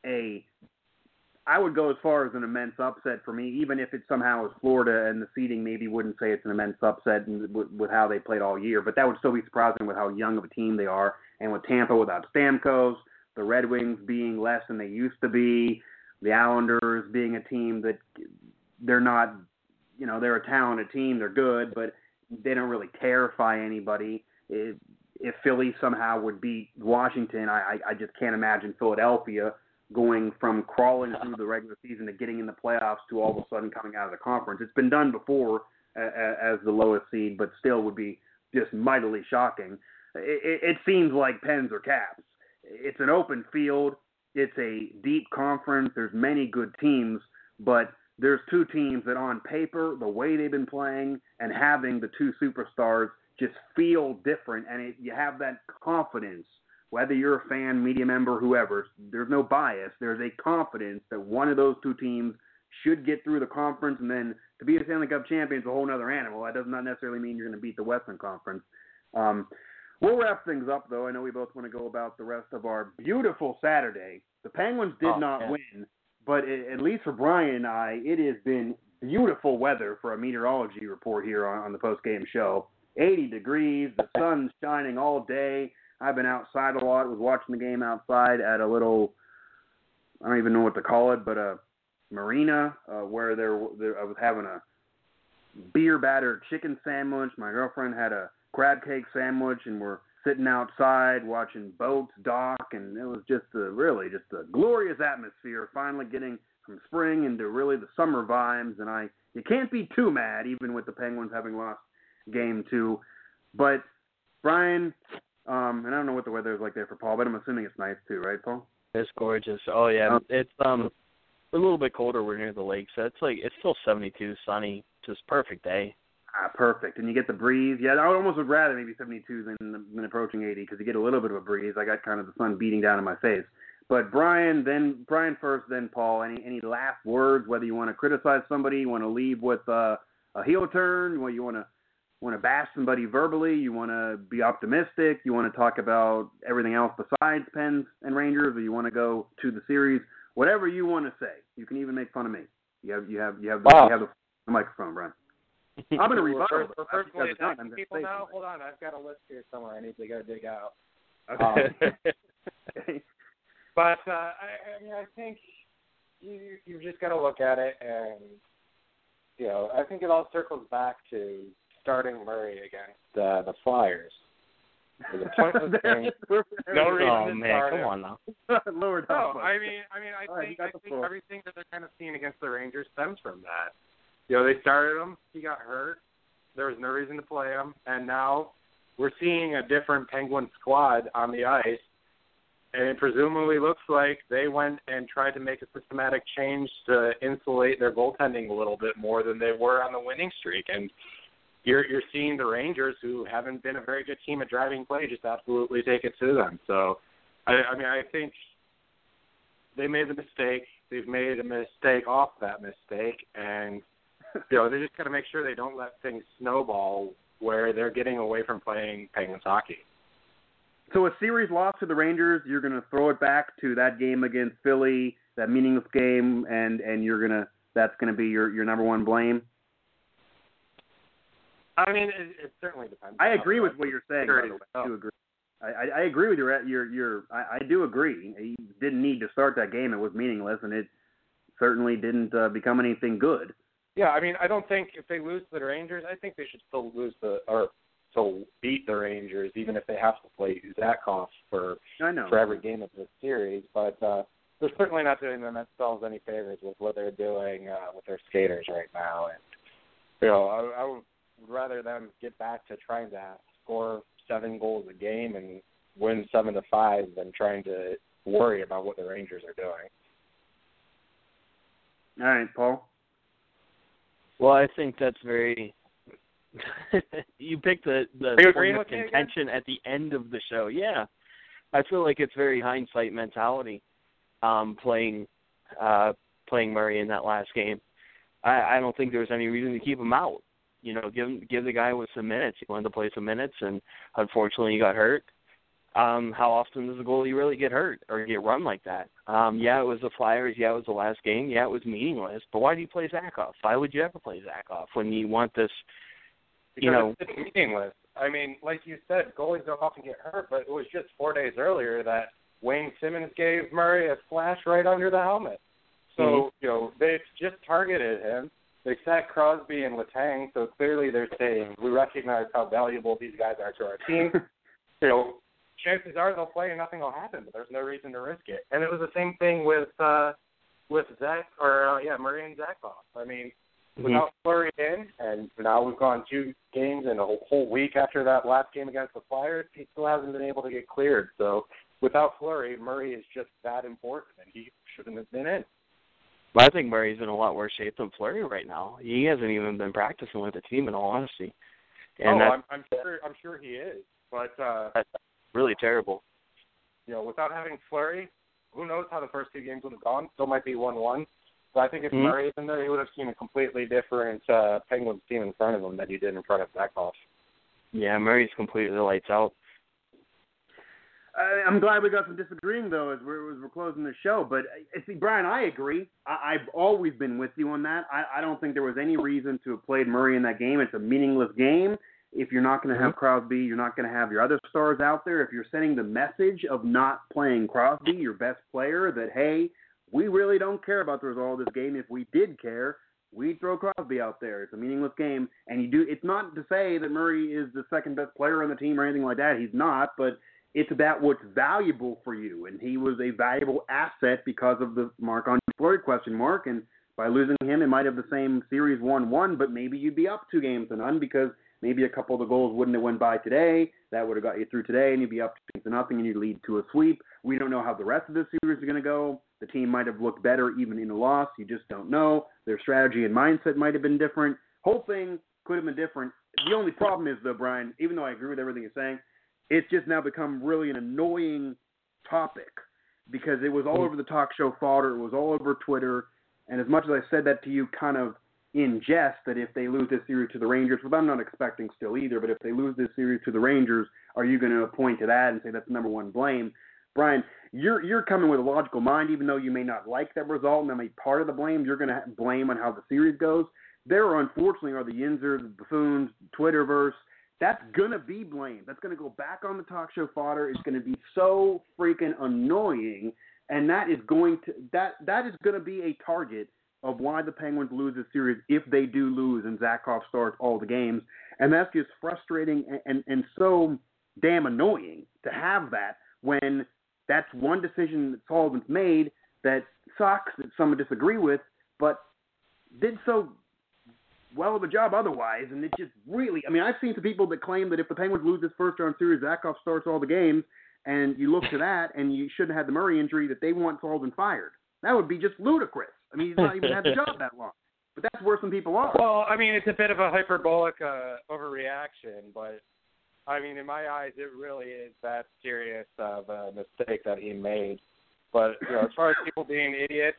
I would go as far as an immense upset for me, even if it somehow is Florida and the seeding maybe wouldn't say it's an immense upset with how they played all year, but that would still be surprising with how young of a team they are. And with Tampa without Stamkos, the Red Wings being less than they used to be, the Islanders being a team that they're not, they're a talented team, they're good, but they don't really terrify anybody. If Philly somehow would beat Washington, I just can't imagine Philadelphia going from crawling through the regular season to getting in the playoffs to all of a sudden coming out of the conference. It's been done before as the lowest seed, but still would be just mightily shocking. It seems like Pens or Caps. It's an open field. It's a deep conference. There's many good teams, but there's two teams that on paper, the way they've been playing and having the two superstars just feel different, and you have that confidence. Whether you're a fan, media member, whoever, there's no bias. There's a confidence that one of those two teams should get through the conference, and then to be a Stanley Cup champion is a whole other animal. That does not necessarily mean you're going to beat the Western Conference. We'll wrap things up, though. I know we both want to go about the rest of our beautiful Saturday. The Penguins did not win, but at least for Brian and I, it has been beautiful weather for a meteorology report here on the post-game show. 80 degrees, the sun's shining all day. I've been outside a lot, was watching the game outside at a little, I don't even know what to call it, but a marina where I was having a beer-battered chicken sandwich. My girlfriend had a crab cake sandwich, and we're sitting outside watching boats dock, and it was just really a glorious atmosphere, finally getting from spring into really the summer vibes, and you can't be too mad, even with the Penguins having lost game 2. But, Brian... and I don't know what the weather is like there for Paul, but I'm assuming it's nice too, right, Paul? It's gorgeous. Oh yeah, it's a little bit colder. We're near the lake, so it's still 72, sunny, just perfect day. Perfect, and you get the breeze. Yeah, I almost would rather maybe 72 than approaching 80 because you get a little bit of a breeze. I got kind of the sun beating down in my face. But Brian first, then Paul. Any last words? Whether you want to criticize somebody, you want to leave with a heel turn, you want to bash somebody verbally, you want to be optimistic, you want to talk about everything else besides Pens and Rangers, or you want to go to the series, whatever you want to say. You can even make fun of me. You have the microphone, Brian. I'm going to rebuttal. We're personally attacking people now. Hold on, I've got a list here somewhere. I need to go dig out. Okay. But I think you've just got to look at it, and I think it all circles back to starting Murray against the Flyers. The pointless thing. No reason to start him. Come on now. Lower no, I think everything that they're kind of seeing against the Rangers stems from that. They started him. He got hurt. There was no reason to play him, and now we're seeing a different Penguin squad on the ice. And it presumably looks like they went and tried to make a systematic change to insulate their goaltending a little bit more than they were on the winning streak. And you're seeing the Rangers, who haven't been a very good team at driving play, just absolutely take it to them. So, I think they made the mistake. They've made a mistake off that mistake. And, they just got to make sure they don't let things snowball where they're getting away from playing Penguins hockey. So a series loss to the Rangers, you're going to throw it back to that game against Philly, that meaningless game, and that's going to be your number one blame? It certainly depends. I agree with what you're saying, by the way. I do agree. I agree with I do agree. He didn't need to start that game. It was meaningless, and certainly didn't become anything good. Yeah, I mean, I don't think if they lose to the Rangers, I think they should still still beat the Rangers, even if they have to play Zakhoff for every game of this series. But they're certainly not doing themselves any favors with what they're doing with their skaters right now. And I would rather them get back to trying to score 7 goals a game and win 7-5 than trying to worry about what the Rangers are doing. All right, Paul. Well, I think that's very. You picked the point of contention at the end of the show. Yeah, I feel like it's very hindsight mentality. Playing Murray in that last game, I don't think there was any reason to keep him out. Give the guy with some minutes. He wanted to play some minutes, and unfortunately, he got hurt. How often does a goalie really get hurt or get run like that? Yeah, it was the Flyers. Yeah, it was the last game. Yeah, it was meaningless. But why do you play Zakhoff? Why would you ever play Zakhoff when you want this? Because it's meaningless. I mean, like you said, goalies don't often get hurt, but it was just 4 days earlier that Wayne Simmons gave Murray a slash right under the helmet. So, they just targeted him. They sat Crosby and Letang, so clearly they're saying, we recognize how valuable these guys are to our team. Chances are they'll play and nothing will happen, but there's no reason to risk it. And it was the same thing with Murray and Zakhoff. I mean, without Fleury in, and now we've gone 2 games and a whole week after that last game against the Flyers, he still hasn't been able to get cleared. So without Fleury, Murray is just that important, and he shouldn't have been in. But I think Murray's in a lot worse shape than Fleury right now. He hasn't even been practicing with the team, in all honesty. And I'm sure he is, but that's really terrible. Without having Fleury, who knows how the first 2 games would have gone? Still might be 1-1. But I think if Murray is in there, he would have seen a completely different Penguins team in front of him than he did in front of Zakhoff. Yeah, Murray's completely lights out. I'm glad we got some disagreeing, though, as we're closing the show. But, see, Brian, I agree. I've always been with you on that. I don't think there was any reason to have played Murray in that game. It's a meaningless game. If you're not going to have Crosby, you're not going to have your other stars out there. If you're sending the message of not playing Crosby, your best player, that, hey, we really don't care about the result of this game. If we did care, we'd throw Crosby out there. It's a meaningless game. And it's not to say that Murray is the second best player on the team or anything like that. He's not, but it's about what's valuable for you. And he was a valuable asset because of the Marc-Andre Fleury question mark. And by losing him, it might have the same series 1-1, but maybe you'd be up 2-0 because maybe a couple of the goals wouldn't have went by today. That would have got you through today, and you'd be up 2-0, and you'd lead to a sweep. We don't know how the rest of the series is going to go. The team might have looked better even in a loss. You just don't know. Their strategy and mindset might have been different. Whole thing could have been different. The only problem is, though, Brian, even though I agree with everything you're saying, it's just now become really an annoying topic because it was all over the talk show fodder. It was all over Twitter. And as much as I said that to you kind of in jest, that if they lose this series to the Rangers, which I'm not expecting still either, but if they lose this series to the Rangers, are you going to point to that and say that's number one blame? Brian, you're coming with a logical mind, even though you may not like that result and that may be part of the blame. You're going to blame on how the series goes. There, unfortunately, are the Yinzers, the buffoons, Twitterverse. That's going to be blamed. That's going to go back on the talk show fodder. It's going to be so freaking annoying, and that is going to be a target of why the Penguins lose this series if they do lose and Zakhoff starts all the games. And that's just frustrating and so damn annoying to have that when that's one decision that Sullivan's made that sucks, that some disagree with, but did so well of a job otherwise. And it just really, I mean, I've seen some people that claim that if the Penguins lose this first-round series, Zakhoff starts all the games, and you look to that and you shouldn't have had the Murray injury, that they want Sullivan fired. That would be just ludicrous. I mean, he's not even had the job that long. But that's where some people are. Well, I mean, it's a bit of a hyperbolic overreaction, but, I mean, in my eyes, it really is that serious of a mistake that he made. But, as far as people being idiots,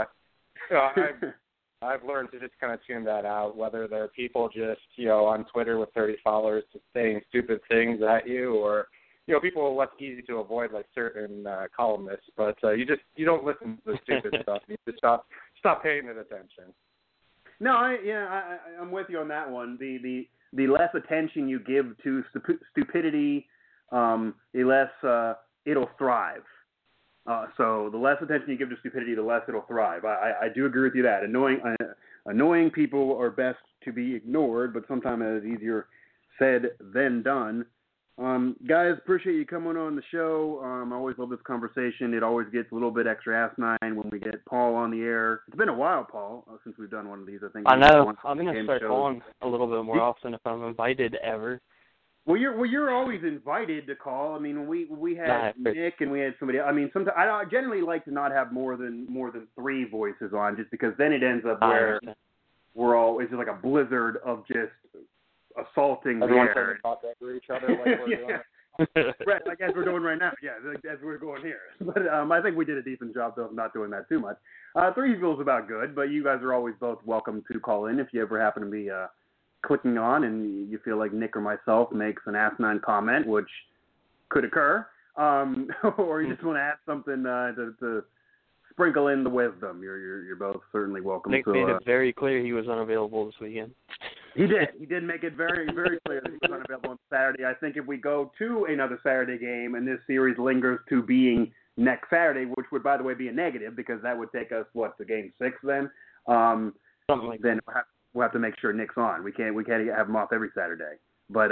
I've learned to just kind of tune that out, whether they're people just, on Twitter with 30 followers just saying stupid things at you, or, people less easy to avoid, like certain columnists. But you don't listen to the stupid stuff. You just stop paying it attention. No, I'm with you on that one. The less attention you give to stupidity, the less it'll thrive. So the less attention you give to stupidity, the less it'll thrive. I do agree with you that. Annoying people are best to be ignored, but sometimes it's easier said than done. Guys, appreciate you coming on the show. I always love this conversation. It always gets a little bit extra asinine when we get Paul on the air. It's been a while, Paul, since we've done one of these. I know. I'm going to start calling a little bit more often if I'm invited ever. Well, you're always invited to call. I mean, we had Nick and we had somebody. I mean, sometimes I generally like to not have more than 3 voices on, just because then it ends up where it's just like a blizzard of just assaulting Everyone's the air. Trying to talk over each other like we're doing. Right, like as we're doing right now. Yeah, as we're going here. But I think we did a decent job of not doing that too much. 3 feels about good, but you guys are always both welcome to call in if you ever happen to be clicking on and you feel like Nick or myself makes an asinine comment, which could occur, or you just want to add something to sprinkle in the wisdom. You're both certainly welcome. Nick made it very clear he was unavailable this weekend. He did. He did make it very, very clear that he was unavailable on Saturday. I think if we go to another Saturday game and this series lingers to being next Saturday, which would, by the way, be a negative because that would take us, to game 6 then? Something like then that. We'll have to make sure Nick's on. We can't have him off every Saturday. But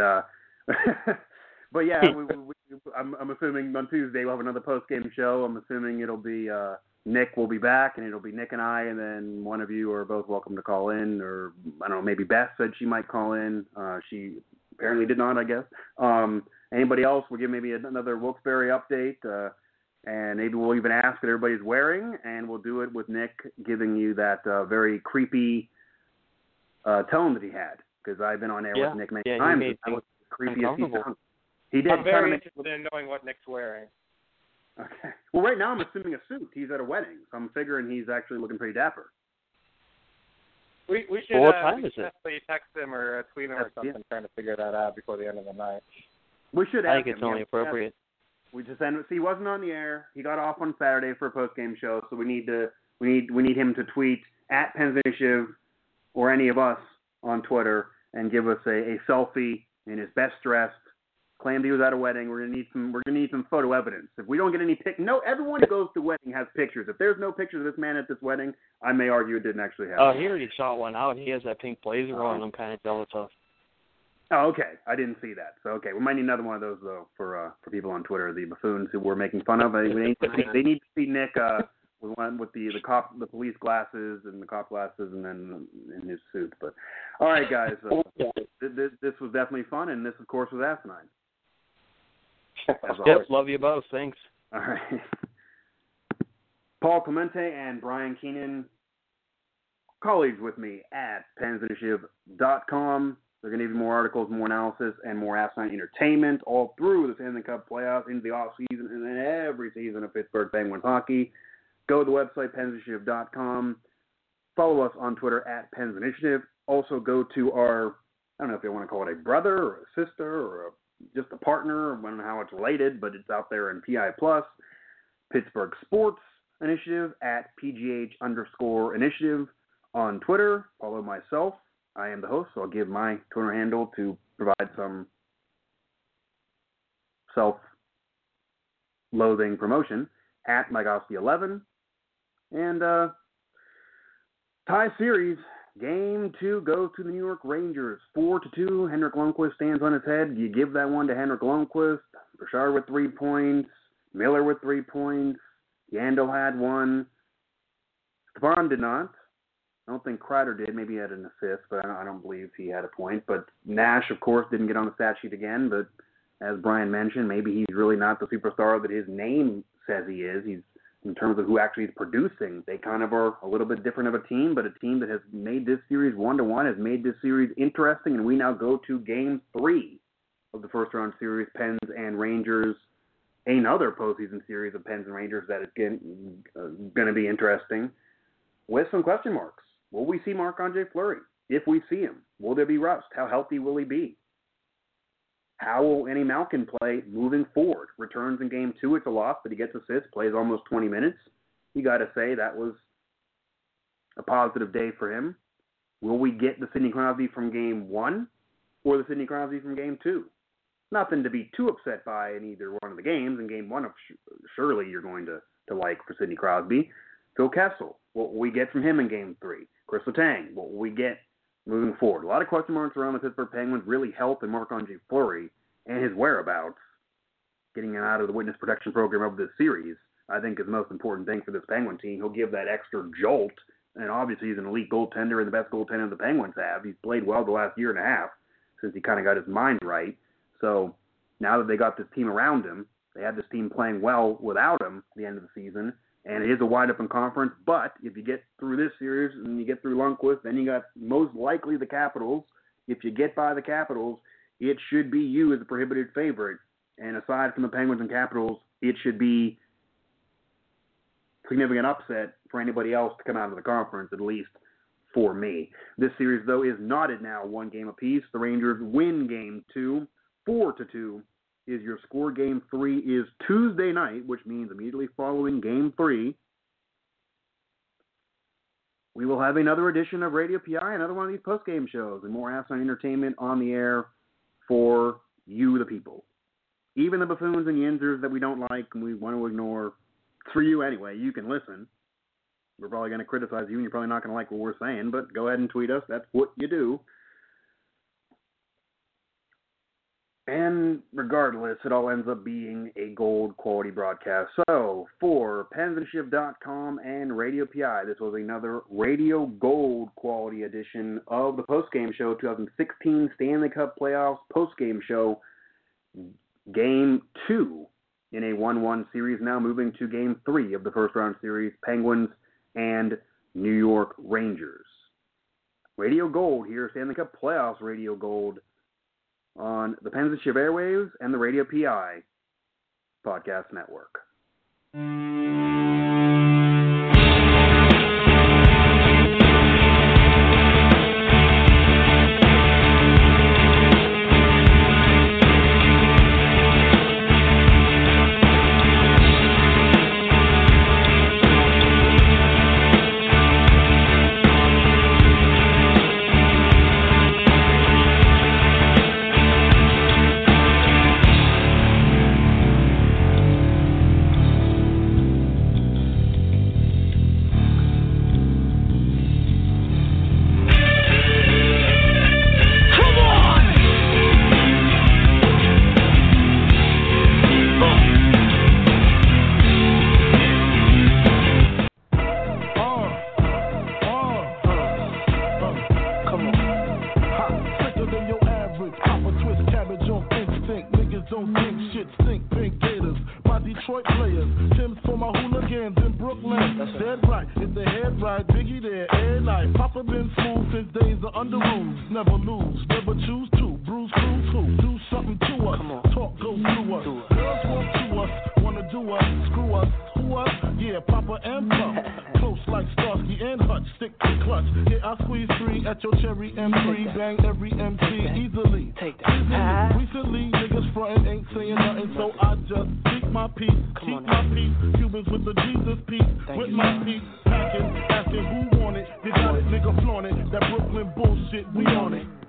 but yeah, I'm assuming on Tuesday we'll have another post-game show. I'm assuming it'll be Nick will be back, and it'll be Nick and I, and then one of you are both welcome to call in, or I don't know, maybe Beth said she might call in. She apparently did not, I guess. Anybody else? We'll give maybe another Wilkes-Barre update, and maybe we'll even ask what everybody's wearing, and we'll do it with Nick giving you that very creepy tone that he had, because I've been on air with Nick many times. That was the creepiest he sounded. He did. I'm very interested in knowing what Nick's wearing. Okay. Well, right now I'm assuming a suit. He's at a wedding, so I'm figuring he's actually looking pretty dapper. We should what time is it? text him or tweet him or something, trying to figure that out before the end of the night. We should. I think it's only appropriate. We just see, he wasn't on the air. He got off on Saturday for a post-game show, so we need him to tweet at Pens Initiative or any of us on Twitter and give us a selfie in his best dressed. Claimed he was at a wedding. We're gonna need some photo evidence. If we don't get any everyone who goes to wedding has pictures. If there's no pictures of this man at this wedding, I may argue it didn't actually happen. Oh, he already shot one out. He has that pink blazer on. I'm kind of jealous of. Oh, okay. I didn't see that. So okay, we might need another one of those though for people on Twitter, the buffoons who we're making fun of. They need to see Nick with the police glasses and the cop glasses, and then in his suit. But all right, guys, this was definitely fun, and this of course was asinine. Yep, love you both. Thanks. All right. Paul Clemente and Brian Keenan, colleagues with me at pensinitiative.com. They're going to give you more articles, more analysis, and more asinine entertainment all through the Stanley Cup playoffs, into the offseason, and then every season of Pittsburgh Penguins hockey. Go to the website, pensinitiative.com. Follow us on Twitter at pensinitiative. Also go to our, I don't know if you want to call it a brother or a sister or just a partner. I don't know how it's related, but it's out there in PI+. Pittsburgh Sports Initiative at PGH_initiative on Twitter. Follow myself. I am the host, so I'll give my Twitter handle to provide some self-loathing promotion at Mygoski11. And tie series. Game 2 goes to the New York Rangers. 4-2. Henrik Lundqvist stands on his head. You give that one to Henrik Lundqvist. Bouchard with 3 points. Miller with 3 points. Yandel had 1. Stepan did not. I don't think Kreider did. Maybe he had an assist, but I don't believe he had a point. But Nash, of course, didn't get on the stat sheet again. But as Brian mentioned, maybe he's really not the superstar that his name says he is. He's, in terms of who actually is producing, they kind of are a little bit different of a team, but a team that has made this series 1-1, has made this series interesting, and we now go to Game 3 of the first-round series, Pens and Rangers, another postseason series of Pens and Rangers that is going to be interesting, with some question marks. Will we see Marc-Andre Fleury? If we see him, will there be rust? How healthy will he be? How will Andy Malkin play moving forward? Returns in Game 2, it's a loss, but he gets assists, plays almost 20 minutes. You got to say that was a positive day for him. Will we get the Sidney Crosby from Game 1 or the Sidney Crosby from Game 2? Nothing to be too upset by in either one of the games. In Game 1, surely you're going to to like for Sidney Crosby. Phil Kessel, what will we get from him in Game 3? Chris Letang, what will we get moving forward? A lot of question marks around the Pittsburgh Penguins. Really help in Marc-Andre Fleury and his whereabouts. Getting him out of the witness protection program of this series, I think, is the most important thing for this Penguin team. He'll give that extra jolt, and obviously he's an elite goaltender and the best goaltender the Penguins have. He's played well the last year and a half since he kind of got his mind right. So now that they got this team around him, they had this team playing well without him at the end of the season, and it is a wide-open conference. But if you get through this series and you get through Lundqvist, then you got most likely the Capitals. If you get by the Capitals, it should be you as a prohibited favorite. And aside from the Penguins and Capitals, it should be significant upset for anybody else to come out of the conference, at least for me. This series, though, is knotted now 1 game apiece. The Rangers win Game 2, 4-2 is your score. Game 3 is Tuesday night, which means immediately following Game 3, we will have another edition of Radio PI, another one of these post-game shows, and more Asinine Entertainment on the air for you, the people. Even the buffoons and yinzers that we don't like and we want to ignore, it's for you anyway. You can listen. We're probably going to criticize you, and you're probably not going to like what we're saying, but go ahead and tweet us. That's what you do. And regardless, it all ends up being a gold quality broadcast. So, for PensandShift.com and Radio PI, this was another Radio Gold quality edition of the postgame show, 2016 Stanley Cup Playoffs postgame show, Game 2 in a 1-1 series, now moving to Game 3 of the first round series, Penguins and New York Rangers. Radio Gold here, Stanley Cup Playoffs Radio Gold on the Pens and Shiv Airwaves and the Radio PI Podcast Network. Recently, niggas frontin' ain't saying nothing, so I just keep my peace, Cubans with the Jesus peace, with my peace, packing, asking who want it, you got it, nigga flaunt it, that Brooklyn bullshit, we on it.